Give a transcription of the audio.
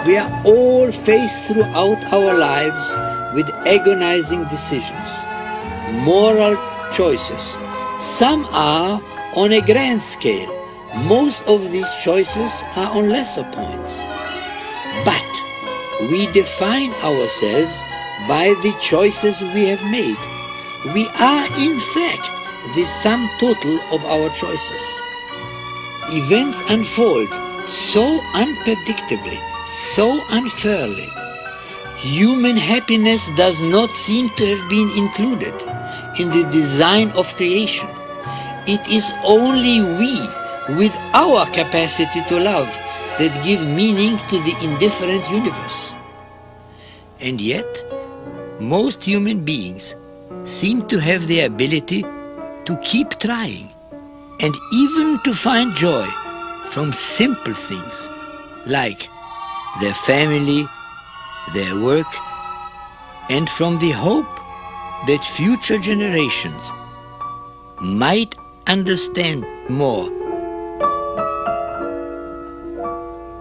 We are all faced throughout our lives with agonizing decisions, moral choices. Some are on a grand scale. Most of these choices are on lesser points. But we define ourselves by the choices we have made. We are, in fact, the sum total of our choices. Events unfold so unpredictably, so unfairly. Human happiness does not seem to have been included in the design of creation. It is only we, with our capacity to love, that give meaning to the indifferent universe. And yet, most human beings seem to have the ability to keep trying and even to find joy from simple things like their family, their work, and from the hope that future generations might understand more